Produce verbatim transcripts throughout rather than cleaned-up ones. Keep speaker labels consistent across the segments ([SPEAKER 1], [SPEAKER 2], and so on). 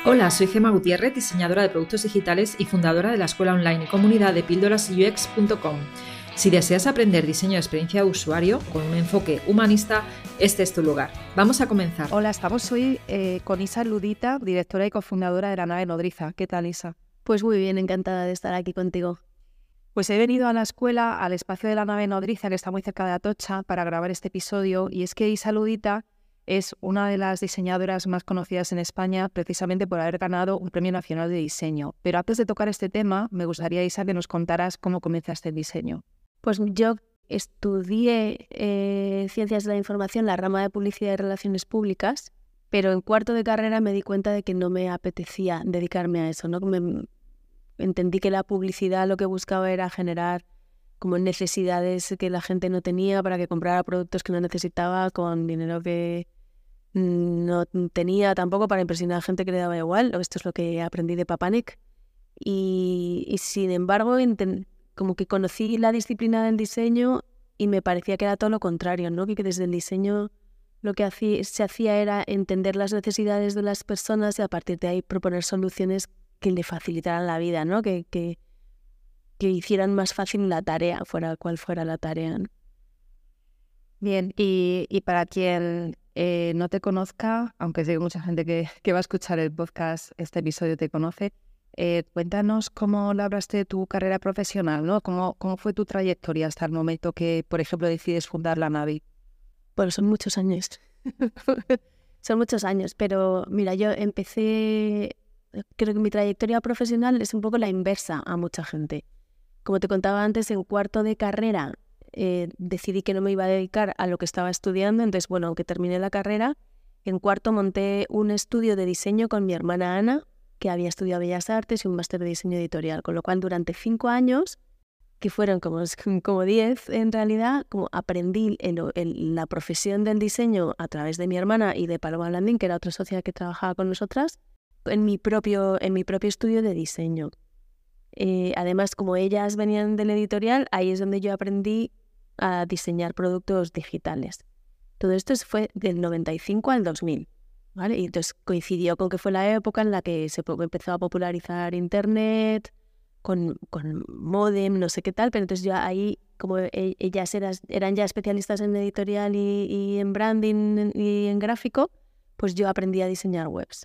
[SPEAKER 1] Hola, soy Gemma Gutiérrez, diseñadora de productos digitales y fundadora de la escuela online y comunidad de píldoras u x punto com. Si deseas aprender diseño de experiencia de usuario con un enfoque humanista, este es tu lugar. Vamos a comenzar.
[SPEAKER 2] Hola, estamos hoy eh, con Isa Ludita, directora y cofundadora de la nave Nodriza. ¿Qué tal, Isa?
[SPEAKER 3] Pues muy bien, encantada de estar aquí contigo.
[SPEAKER 2] Pues he venido a la escuela, al espacio de la nave Nodriza, que está muy cerca de Atocha, para grabar este episodio, y es que Isa Ludita es una de las diseñadoras más conocidas en España precisamente por haber ganado un Premio Nacional de Diseño. Pero antes de tocar este tema, me gustaría, Isa, que nos contaras cómo comenzaste el diseño.
[SPEAKER 3] Pues yo estudié eh, Ciencias de la Información, la rama de Publicidad y Relaciones Públicas, pero en cuarto de carrera me di cuenta de que no me apetecía dedicarme a eso, ¿no? Me, entendí que la publicidad lo que buscaba era generar como necesidades que la gente no tenía para que comprara productos que no necesitaba con dinero que no tenía tampoco para impresionar a gente que le daba igual. Esto es lo que aprendí de Papanik. Y, y sin embargo, intent, como que conocí la disciplina del diseño y me parecía que era todo lo contrario, ¿no? Que, que desde el diseño lo que hacía, se hacía era entender las necesidades de las personas y a partir de ahí proponer soluciones que le facilitaran la vida, ¿no? Que, que, que hicieran más fácil la tarea, fuera cual fuera la tarea, ¿no?
[SPEAKER 2] Bien, y, y para quien eh, no te conozca, aunque sé que mucha gente que, que va a escuchar el podcast, este episodio te conoce, eh, cuéntanos cómo labraste tu carrera profesional, ¿no? ¿Cómo, cómo fue tu trayectoria hasta el momento que, por ejemplo, decides fundar la Navi?
[SPEAKER 3] Bueno, son muchos años. Son muchos años, pero mira, yo empecé, creo que mi trayectoria profesional es un poco la inversa a mucha gente. Como te contaba antes, en cuarto de carrera eh, decidí que no me iba a dedicar a lo que estaba estudiando, entonces, bueno, aunque terminé la carrera, en cuarto monté un estudio de diseño con mi hermana Ana, que había estudiado Bellas Artes y un máster de diseño editorial, con lo cual durante cinco años, que fueron como, como diez en realidad, como aprendí el, el, la profesión del diseño a través de mi hermana y de Paloma Landín, que era otra socia que trabajaba con nosotras, en mi propio, en mi propio estudio de diseño. Eh, además, como ellas venían del editorial, ahí es donde yo aprendí a diseñar productos digitales. Todo esto fue del noventa y cinco al dos mil, ¿vale? Y entonces coincidió con que fue la época en la que se empezó a popularizar Internet, con, con módem, no sé qué tal, pero entonces yo ahí, como ellas eran, eran ya especialistas en editorial y, y en branding y en gráfico, pues yo aprendí a diseñar webs.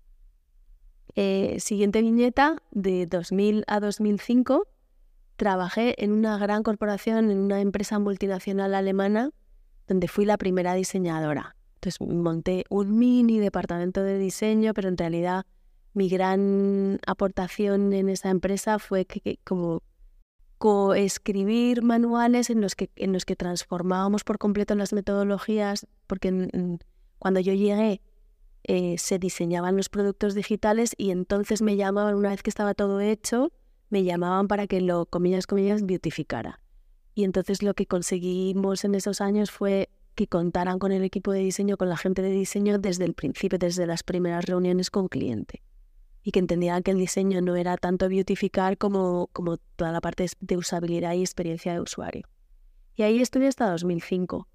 [SPEAKER 3] Eh, siguiente viñeta, de dos mil a dos mil cinco, trabajé en una gran corporación, en una empresa multinacional alemana, donde fui la primera diseñadora. Entonces monté un mini departamento de diseño, pero en realidad mi gran aportación en esa empresa fue que, que como coescribir manuales en los que, en los que transformábamos por completo las metodologías, porque en, cuando yo llegué Eh, se diseñaban los productos digitales y entonces me llamaban, una vez que estaba todo hecho, me llamaban para que lo, comillas, comillas, beautificara. Y entonces lo que conseguimos en esos años fue que contaran con el equipo de diseño, con la gente de diseño desde el principio, desde las primeras reuniones con cliente. Y que entendieran que el diseño no era tanto beautificar como, como toda la parte de usabilidad y experiencia de usuario. Y ahí estuve hasta dos mil cinco.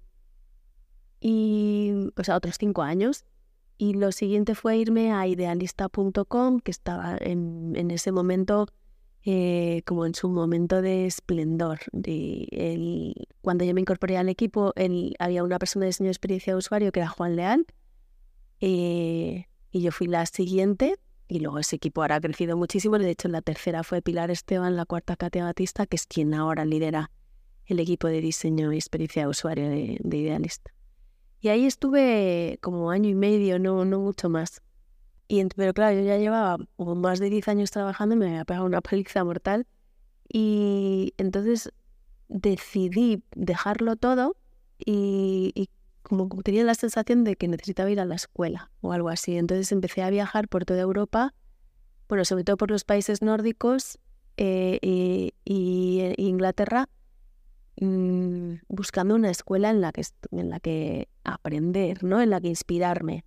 [SPEAKER 3] Y, o sea, otros cinco años. Y lo siguiente fue irme a idealista punto com, que estaba en, en ese momento, eh, como en su momento de esplendor. De el, cuando yo me incorporé al equipo, el, había una persona de diseño de experiencia de usuario que era Juan Leal, eh, y yo fui la siguiente, y luego ese equipo ahora ha crecido muchísimo. De hecho, la tercera fue Pilar Esteban, la cuarta Katia Batista, que es quien ahora lidera el equipo de diseño y experiencia de usuario de, de Idealista. Y ahí estuve como año y medio, no, no mucho más. Y, pero claro, yo ya llevaba como más de diez años trabajando y me había pegado una paliza mortal. Y entonces decidí dejarlo todo y, y como tenía la sensación de que necesitaba ir a la escuela o algo así. Entonces empecé a viajar por toda Europa, bueno, sobre todo por los países nórdicos eh, y, y Inglaterra, buscando una escuela en la que, en la que aprender, ¿no? En la que inspirarme.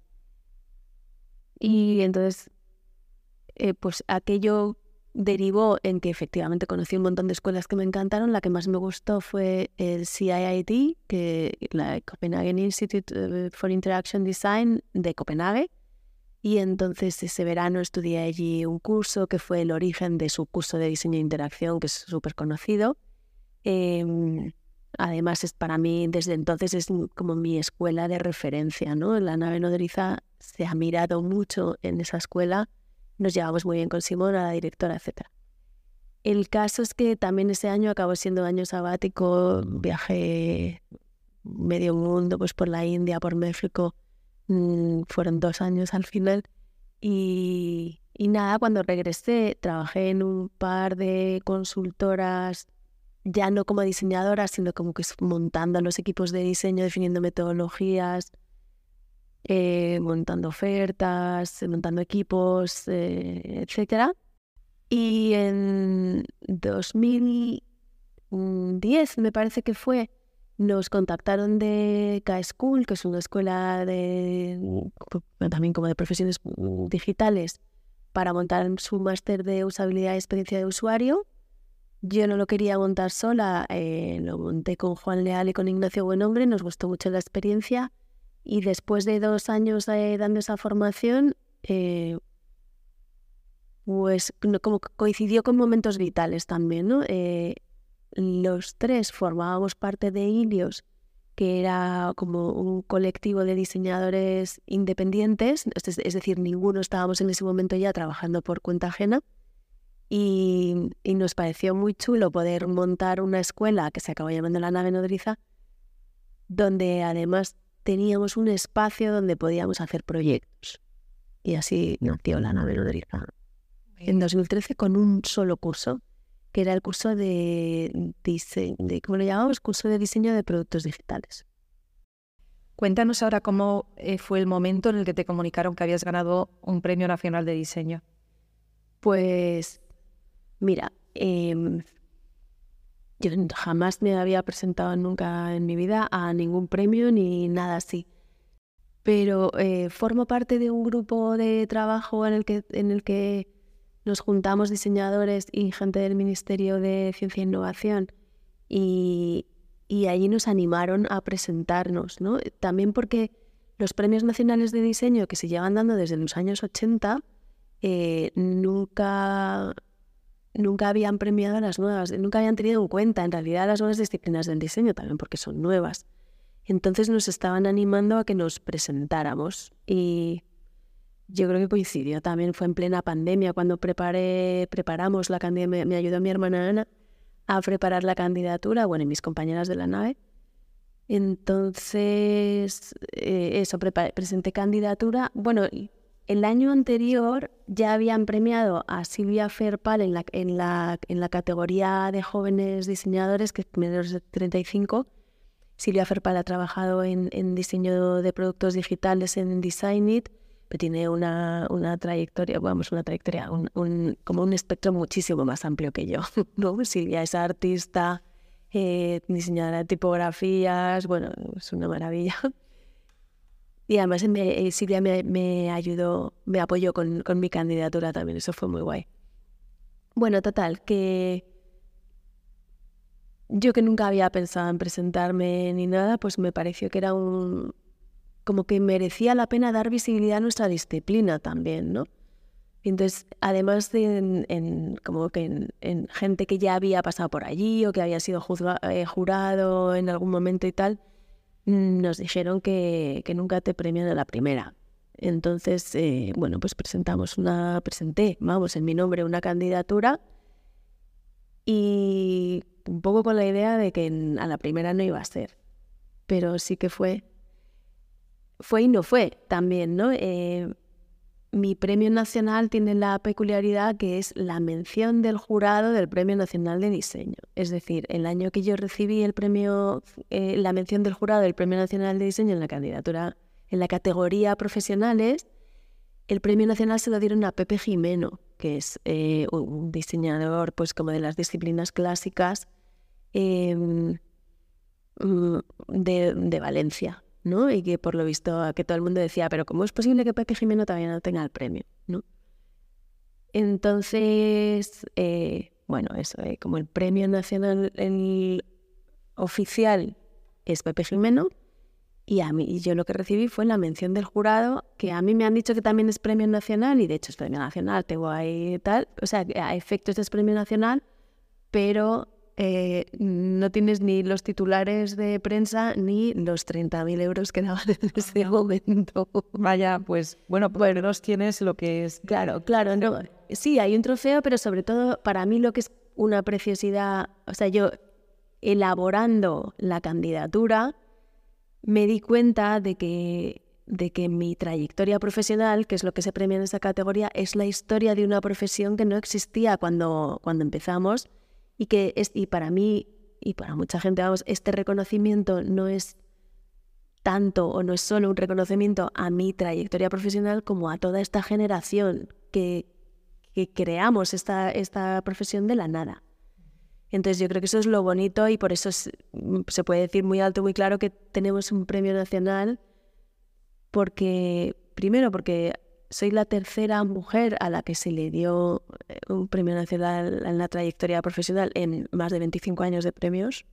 [SPEAKER 3] Y entonces, eh, pues aquello derivó en que efectivamente conocí un montón de escuelas que me encantaron. La que más me gustó fue el C I I T, que la Copenhagen Institute for Interaction Design de Copenhague, Y entonces ese verano estudié allí un curso que fue el origen de su curso de diseño e interacción, que es súper conocido. Eh, además, es para mí, desde entonces, es como mi escuela de referencia, ¿no? La nave nodriza se ha mirado mucho en esa escuela, nos llevamos muy bien con Simona, la directora, etcétera. El caso es que también ese año acabó siendo año sabático, viajé medio mundo, pues por la India, por México, mmm, fueron dos años al final. Y, y nada, cuando regresé trabajé en un par de consultoras, ya no como diseñadora, sino como que montando los equipos de diseño, definiendo metodologías, eh, montando ofertas, montando equipos, eh, etcétera. Y en dos mil diez, me parece que fue, nos contactaron de K-School, que es una escuela de, también como de profesiones digitales, para montar su máster de usabilidad y experiencia de usuario. Yo no lo quería montar sola, eh, lo monté con Juan Leal y con Ignacio Buenombre, nos gustó mucho la experiencia y después de dos años eh, dando esa formación, eh, pues como coincidió con momentos vitales también, ¿no? Eh, los tres formábamos parte de Ilios, que era como un colectivo de diseñadores independientes, es, es decir, ninguno estábamos en ese momento ya trabajando por cuenta ajena. Y, y nos pareció muy chulo poder montar una escuela que se acabó llamando La Nave Nodriza, donde además teníamos un espacio donde podíamos hacer proyectos. Y así nació La Nave Nodriza en dos mil trece con un solo curso, que era el curso de, dise- de ¿cómo lo llamamos? Curso de diseño de productos digitales.
[SPEAKER 2] Cuéntanos ahora cómo eh, fue el momento en el que te comunicaron que habías ganado un premio nacional de diseño.
[SPEAKER 3] Pues mira, eh, yo jamás me había presentado nunca en mi vida a ningún premio ni nada así. Pero eh, formo parte de un grupo de trabajo en el que, en el que nos juntamos diseñadores y gente del Ministerio de Ciencia e Innovación y, y allí nos animaron a presentarnos, ¿no? También porque los premios nacionales de diseño que se llevan dando desde los años ochenta eh, nunca... nunca habían premiado a las nuevas, nunca habían tenido en cuenta en realidad las nuevas disciplinas del diseño también porque son nuevas. Entonces nos estaban animando a que nos presentáramos y yo creo que coincidió también, fue en plena pandemia cuando preparé, preparamos la candidatura, me, me ayudó mi hermana Ana a preparar la candidatura, bueno, y mis compañeras de la nave. Entonces, eh, eso, preparé, presenté candidatura, bueno, el año anterior ya habían premiado a Silvia Ferpal en la, en la, en la categoría de jóvenes diseñadores, que es menores de treinta y cinco. Silvia Ferpal ha trabajado en, en diseño de productos digitales en Designit, pero tiene una, una trayectoria, vamos, una trayectoria, un, un, como un espectro muchísimo más amplio que yo, ¿no? Silvia es artista, eh, diseñadora de tipografías, bueno, es una maravilla. Y además me, Silvia me, me ayudó, me apoyó con, con mi candidatura también, eso fue muy guay. Bueno, total, que yo que nunca había pensado en presentarme ni nada, pues me pareció que era un... como que merecía la pena dar visibilidad a nuestra disciplina también, ¿no? Y entonces, además de en, en, como que en, en gente que ya había pasado por allí o que había sido juzga, eh, jurado en algún momento y tal, nos dijeron que, que nunca te premian a la primera. Entonces, eh, bueno, pues presentamos una, presenté, vamos, en mi nombre una candidatura y un poco con la idea de que en, a la primera no iba a ser. Pero sí que fue, fue y no fue también, ¿no? Eh, mi premio nacional tiene la peculiaridad que es la mención del jurado del Premio Nacional de Diseño. Es decir, el año que yo recibí el premio, eh, la mención del jurado del Premio Nacional de Diseño en la candidatura, en la categoría profesionales, el Premio Nacional se lo dieron a Pepe Jimeno, que es eh, un diseñador pues como de las disciplinas clásicas eh, de, de Valencia, ¿no? Y que por lo visto que todo el mundo decía, pero ¿cómo es posible que Pepe Jimeno todavía no tenga el premio, ¿no? Entonces, eh, bueno, eso, eh, como el premio nacional el oficial es Pepe Jimeno, Y a mí, y yo lo que recibí fue la mención del jurado, que a mí me han dicho que también es premio nacional, y de hecho es premio nacional, tengo ahí tal, o sea, a efectos es premio nacional, pero eh, no tienes ni los titulares de prensa ni los treinta mil euros que daban en ese momento.
[SPEAKER 2] Vaya, pues bueno, pues los tienes lo que es.
[SPEAKER 3] Claro, claro, no. Sí, hay un trofeo, pero sobre todo para mí lo que es una preciosidad, o sea, yo elaborando la candidatura me di cuenta de que, de que mi trayectoria profesional, que es lo que se premia en esa categoría, es la historia de una profesión que no existía cuando, cuando empezamos, y que es, y para mí y para mucha gente, vamos, este reconocimiento no es tanto o no es solo un reconocimiento a mi trayectoria profesional como a toda esta generación que, que creamos esta, esta profesión de la nada. Entonces yo creo que eso es lo bonito, y por eso es, se puede decir muy alto, muy claro que tenemos un premio nacional, porque primero porque soy la tercera mujer a la que se le dio un premio nacional en la trayectoria profesional en más de veinticinco años de premios.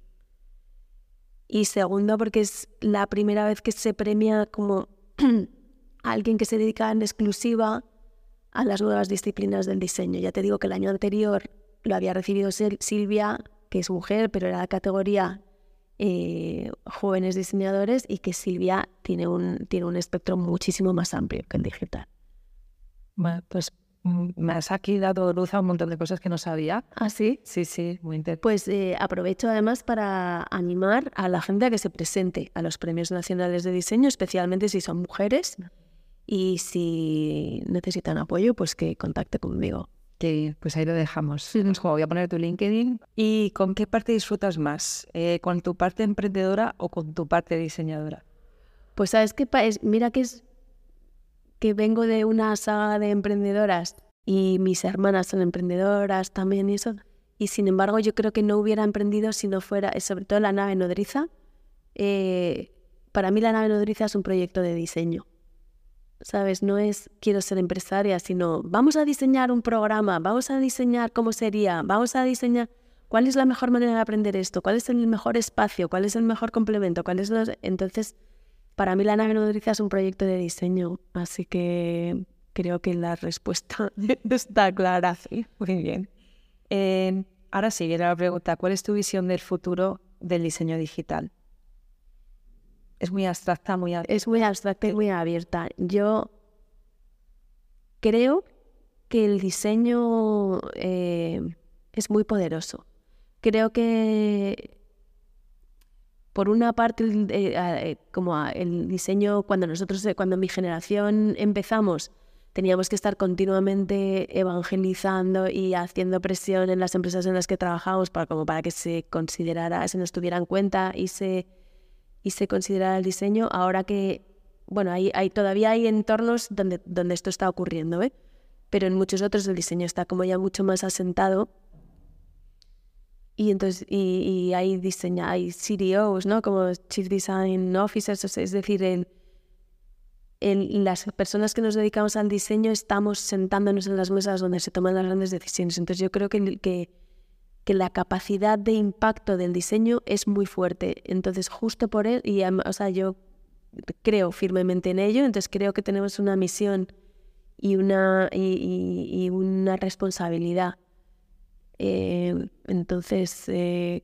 [SPEAKER 3] Y segundo porque es la primera vez que se premia como a alguien que se dedica en exclusiva a las nuevas disciplinas del diseño. Ya te digo que el año anterior lo había recibido Silvia, que es mujer, pero era la categoría eh, jóvenes diseñadores, y que Silvia tiene un, tiene un espectro muchísimo más amplio que el digital.
[SPEAKER 2] Bueno, pues me has aquí dado luz a un montón de cosas que no sabía.
[SPEAKER 3] ¿Ah, sí?
[SPEAKER 2] Sí, sí, muy interesante.
[SPEAKER 3] Pues eh, aprovecho además para animar a la gente a que se presente a los premios nacionales de diseño, especialmente si son mujeres, y si necesitan apoyo, pues que contacte conmigo.
[SPEAKER 2] Que pues ahí lo dejamos. Voy a poner tu LinkedIn. ¿Y con qué parte disfrutas más? Eh, ¿Con tu parte emprendedora o con tu parte diseñadora?
[SPEAKER 3] Pues sabes qué, mira que es que vengo de una saga de emprendedoras y mis hermanas son emprendedoras también y eso. Y sin embargo yo creo que no hubiera emprendido si no fuera, sobre todo la nave nodriza. Eh, para mí la nave nodriza es un proyecto de diseño. ¿Sabes? No es quiero ser empresaria, sino vamos a diseñar un programa, vamos a diseñar cómo sería, vamos a diseñar cuál es la mejor manera de aprender esto, cuál es el mejor espacio, cuál es el mejor complemento, cuál es los... Entonces, para mí la nave nodriza es un proyecto de diseño, así que creo que la respuesta está clara.
[SPEAKER 2] Sí, muy bien. Eh, ahora sí, viene la pregunta, ¿cuál es tu visión del futuro del diseño digital? Es muy abstracta, muy abierta.
[SPEAKER 3] Es muy abstracta y muy abierta. Yo creo que el diseño eh, es muy poderoso. Creo que, por una parte, eh, eh, como el diseño, cuando nosotros, cuando mi generación empezamos, teníamos que estar continuamente evangelizando y haciendo presión en las empresas en las que trabajamos para, como para que se considerara, se nos tuviera en cuenta y se... y se considera el diseño. Ahora que, bueno, hay, hay, todavía hay entornos donde, donde esto está ocurriendo, ¿eh? Pero en muchos otros el diseño está como ya mucho más asentado, y entonces y, y hay diseña, hay C D Os, ¿no? Como Chief Design Officers, o sea, es decir, el, el, las personas que nos dedicamos al diseño estamos sentándonos en las mesas donde se toman las grandes decisiones. Entonces yo creo que, que que la capacidad de impacto del diseño es muy fuerte. Entonces, justo por él, y o sea, yo creo firmemente en ello, entonces creo que tenemos una misión y una, y, y, y una responsabilidad. Eh, entonces, eh,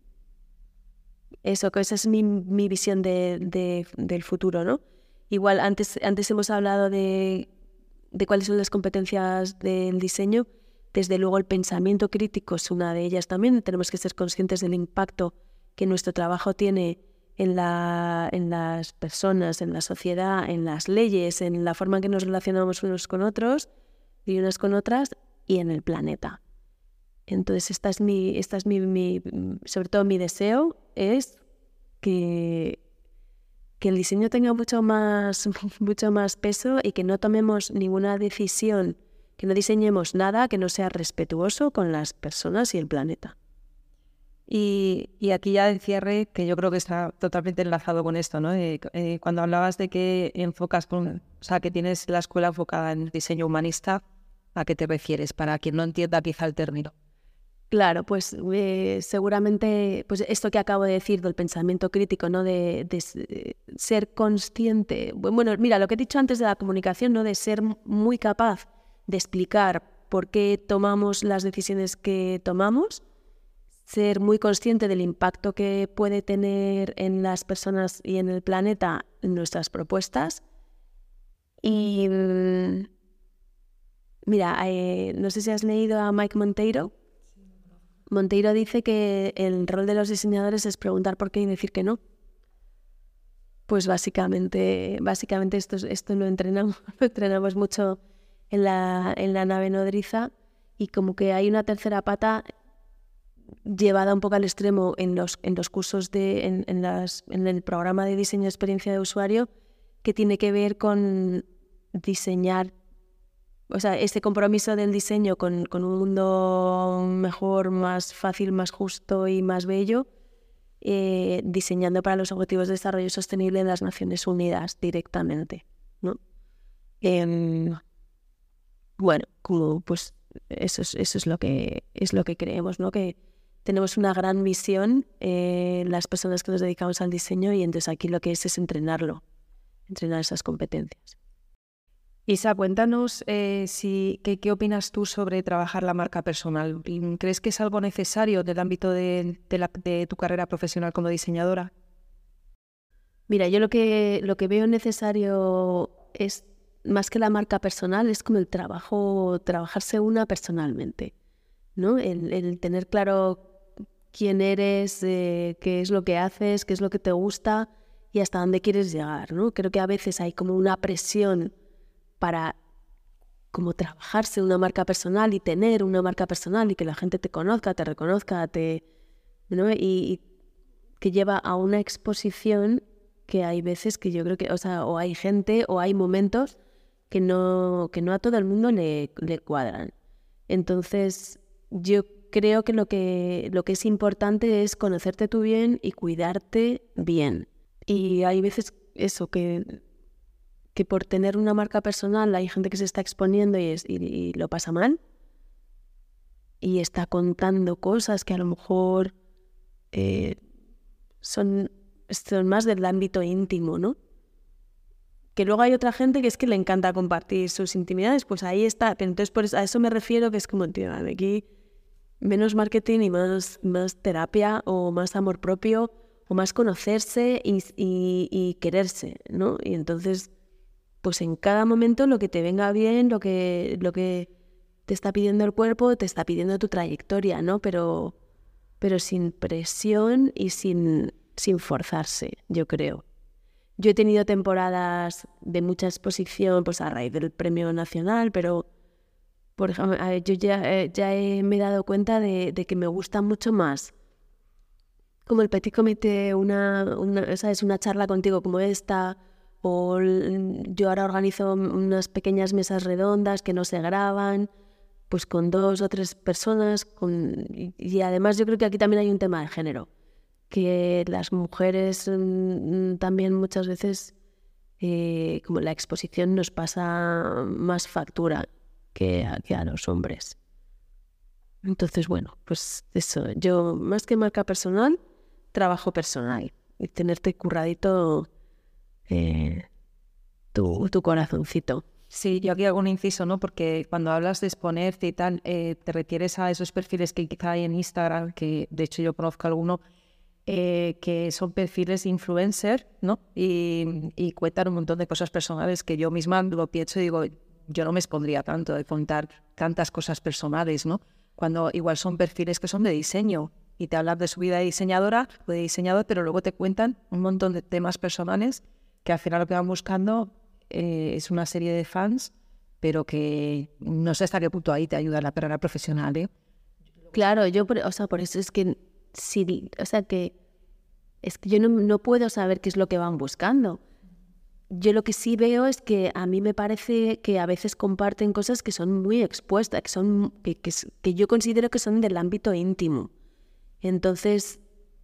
[SPEAKER 3] eso, que esa es mi, mi visión de, de, del futuro, ¿no? Igual, antes, antes hemos hablado de, de cuáles son las competencias del diseño. Desde luego el pensamiento crítico es una de ellas también. Tenemos que ser conscientes del impacto que nuestro trabajo tiene en, la, en las personas, en la sociedad, en las leyes, en la forma en que nos relacionamos unos con otros y unas con otras, y en el planeta. Entonces esta es mi, esta es mi, mi sobre todo mi deseo, es que, que el diseño tenga mucho más, mucho más peso, y que no tomemos ninguna decisión, que no diseñemos nada que no sea respetuoso con las personas y el planeta.
[SPEAKER 2] Y, y aquí ya de cierre, que yo creo que está totalmente enlazado con esto, ¿no? Eh, eh, cuando hablabas de que enfocas, con, o sea, que tienes la escuela enfocada en diseño humanista, ¿a qué te refieres? Para quien no entienda quizá el término.
[SPEAKER 3] Claro, pues eh, seguramente pues esto que acabo de decir del pensamiento crítico, ¿no? De, de ser consciente. Bueno, mira, lo que he dicho antes de la comunicación, ¿no? De ser muy capaz de explicar por qué tomamos las decisiones que tomamos, ser muy consciente del impacto que puede tener en las personas y en el planeta nuestras propuestas. Y mira, eh, no sé si has leído a Mike Monteiro. Monteiro dice que el rol de los diseñadores es preguntar por qué y decir que no. Pues básicamente, básicamente esto, esto lo entrenamos, lo entrenamos mucho en la, en la nave nodriza, y como que hay una tercera pata llevada un poco al extremo en los, en los cursos, de, en, en, las, en el programa de diseño de experiencia de usuario, que tiene que ver con diseñar. O sea, este compromiso del diseño con, con un mundo mejor, más fácil, más justo y más bello, eh, diseñando para los Objetivos de Desarrollo Sostenible de las Naciones Unidas directamente, ¿no? Eh, bueno, como pues eso es, eso es lo que es lo que creemos, ¿no? Que tenemos una gran misión, eh, las personas que nos dedicamos al diseño, y entonces aquí lo que es es entrenarlo, entrenar esas competencias.
[SPEAKER 2] Isa, cuéntanos eh, si, ¿qué, qué opinas tú sobre trabajar la marca personal. ¿Crees que es algo necesario del ámbito de, de, la, de tu carrera profesional como diseñadora?
[SPEAKER 3] Mira, yo lo que, lo que veo necesario es, más que la marca personal, es como el trabajo, trabajarse una personalmente, ¿no? El, el tener claro quién eres, eh, qué es lo que haces, qué es lo que te gusta y hasta dónde quieres llegar, ¿no? Creo que a veces hay como una presión para como trabajarse una marca personal y tener una marca personal y que la gente te conozca, te reconozca, te, ¿no? y, y que lleva a una exposición que hay veces que yo creo que, o sea, o hay gente o hay momentos que no, que no a todo el mundo le, le cuadran. Entonces, yo creo que lo que lo que es importante es conocerte tú bien y cuidarte bien. Y hay veces eso que que por tener una marca personal hay gente que se está exponiendo y, es, y, y lo pasa mal y está contando cosas que a lo mejor eh, son, son más del ámbito íntimo, ¿no? Que luego hay otra gente que es que le encanta compartir sus intimidades, pues ahí está. Pero entonces por eso, a eso me refiero, que es como, tío, aquí menos marketing y más, más terapia o más amor propio o más conocerse y, y, y quererse, ¿no? Y entonces pues en cada momento lo que te venga bien, lo que, lo que te está pidiendo el cuerpo, te está pidiendo tu trayectoria, ¿no? Pero, pero sin presión y sin, sin forzarse, yo creo. Yo he tenido temporadas de mucha exposición pues a raíz del premio nacional, pero por ejemplo, yo ya, ya he, me he dado cuenta de, de que me gusta mucho más como el petit comité, una, una, ¿sabes? Una charla contigo como esta. O yo ahora organizo unas pequeñas mesas redondas que no se graban, pues con dos o tres personas. Con, y, y además yo creo que aquí también hay un tema de género, que las mujeres mmm, también muchas veces, eh, como la exposición nos pasa más factura que a, que a los hombres. Entonces, bueno, pues eso, yo más que marca personal, trabajo personal y tenerte curradito Eh, tu, tu corazoncito.
[SPEAKER 2] Sí, yo aquí hago un inciso, ¿no? Porque cuando hablas de exponerte y tal, eh, te refieres a esos perfiles que quizá hay en Instagram, que de hecho yo conozco alguno, eh, que son perfiles influencer, ¿no? Y, y cuentan un montón de cosas personales que yo misma lo pienso y digo, yo no me expondría tanto de contar tantas cosas personales, ¿no? Cuando igual son perfiles que son de diseño y te hablan de su vida de diseñadora o de diseñador, pero luego te cuentan un montón de temas personales que al final lo que van buscando eh, es una serie de fans, pero que no sé hasta qué punto ahí te ayuda en la carrera profesional, ¿eh?
[SPEAKER 3] Claro, yo, por, o sea, por eso es que, sí, o sea, que es que yo no, no puedo saber qué es lo que van buscando. Yo lo que sí veo es que a mí me parece que a veces comparten cosas que son muy expuestas, que son que, que, que yo considero que son del ámbito íntimo. Entonces,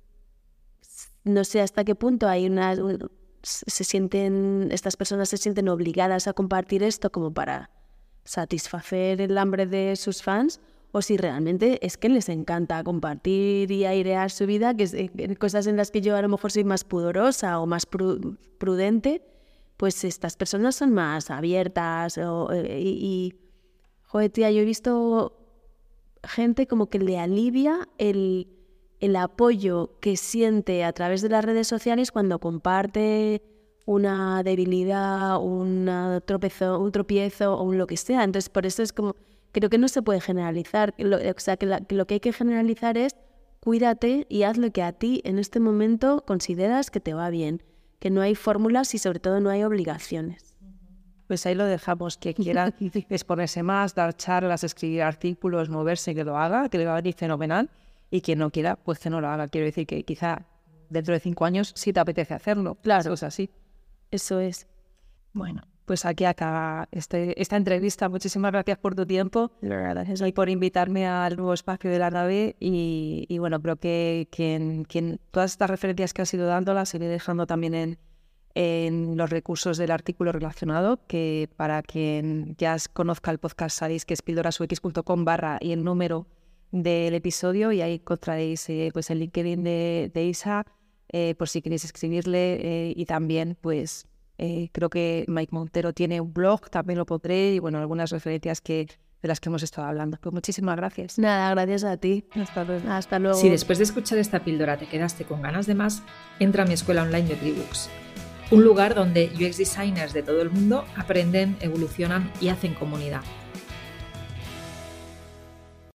[SPEAKER 3] no sé hasta qué punto hay una... se sienten, estas personas se sienten obligadas a compartir esto como para satisfacer el hambre de sus fans, o si realmente es que les encanta compartir y airear su vida, que es eh, cosas en las que yo a lo mejor soy más pudorosa o más pru- prudente, pues estas personas son más abiertas o, eh, y, y, joder, tía, yo he visto gente como que le alivia el, el apoyo que siente a través de las redes sociales cuando comparte una debilidad, una tropezo, un tropiezo o un lo que sea. Entonces, por eso es como, creo que no se puede generalizar. Lo, o sea, que, la, que lo que hay que generalizar es cuídate y haz lo que a ti en este momento consideras que te va bien. Que no hay fórmulas y sobre todo no hay obligaciones.
[SPEAKER 2] Pues ahí lo dejamos. Quien quiera exponerse más, dar charlas, escribir artículos, moverse, que lo haga, que le va a venir fenomenal. Y quien no quiera, pues que no lo haga. Quiero decir que quizá dentro de cinco años sí te apetece hacerlo.
[SPEAKER 3] Claro.
[SPEAKER 2] Eso es así.
[SPEAKER 3] Eso es.
[SPEAKER 2] Bueno, pues aquí acaba este, esta entrevista. Muchísimas gracias por tu tiempo y por invitarme al nuevo espacio de la nave. Y, y bueno, creo que quien, quien, todas estas referencias que has ido dando las iré dejando también en, en los recursos del artículo relacionado, que para quien ya conozca el podcast sabéis que es pildorasux punto com barra y el número del episodio, y ahí encontraréis eh, pues el LinkedIn de, de Isa, eh, por si queréis escribirle, eh, y también pues eh, creo que Mike Montero tiene un blog, también lo pondré, y bueno, algunas referencias que de las que hemos estado hablando. Pues muchísimas gracias.
[SPEAKER 3] Nada, gracias a ti.
[SPEAKER 2] Hasta luego.
[SPEAKER 3] Hasta luego.
[SPEAKER 1] Si después de escuchar esta píldora te quedaste con ganas de más, entra a mi escuela online de Tribooks, un lugar donde U X designers de todo el mundo aprenden, evolucionan y hacen comunidad.